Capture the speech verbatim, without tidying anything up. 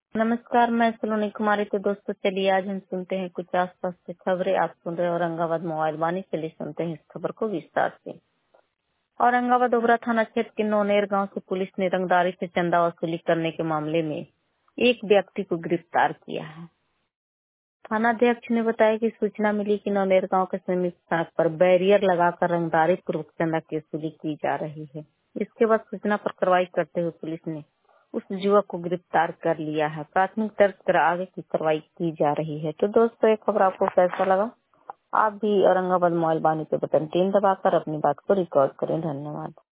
नमस्कार, मैं सलोनी कुमारी। तो दोस्तों चलिए आज हम सुनते हैं कुछ आसपास की खबरें। आप सुन रहे हैं औरंगाबाद मोबाइल वाणी। चलिए सुनते हैं इस खबर को विस्तार से। औरंगाबाद ओबरा थाना क्षेत्र के नौनेर गांव से पुलिस ने रंगदारी से चंदा वसूली करने के मामले में एक व्यक्ति को गिरफ्तार किया है। थानाध्यक्ष ने बताया कि सूचना मिली कि नौनेर गांव के समीप सड़क पर बैरियर लगाकर रंगदारी पूर्वक चंदा की वसूली की जा रही है। इसके बाद सूचना पर कार्रवाई करते हुए पुलिस ने उस युवक को गिरफ्तार कर लिया है। प्राथमिक दर्ज कर आगे की कार्रवाई की जा रही है। तो दोस्तों, ये खबर आपको कैसा लगा? आप भी औरंगाबाद मोबाइल वाणी पे बटन तीन दबाकर अपनी बात को रिकॉर्ड करें। धन्यवाद।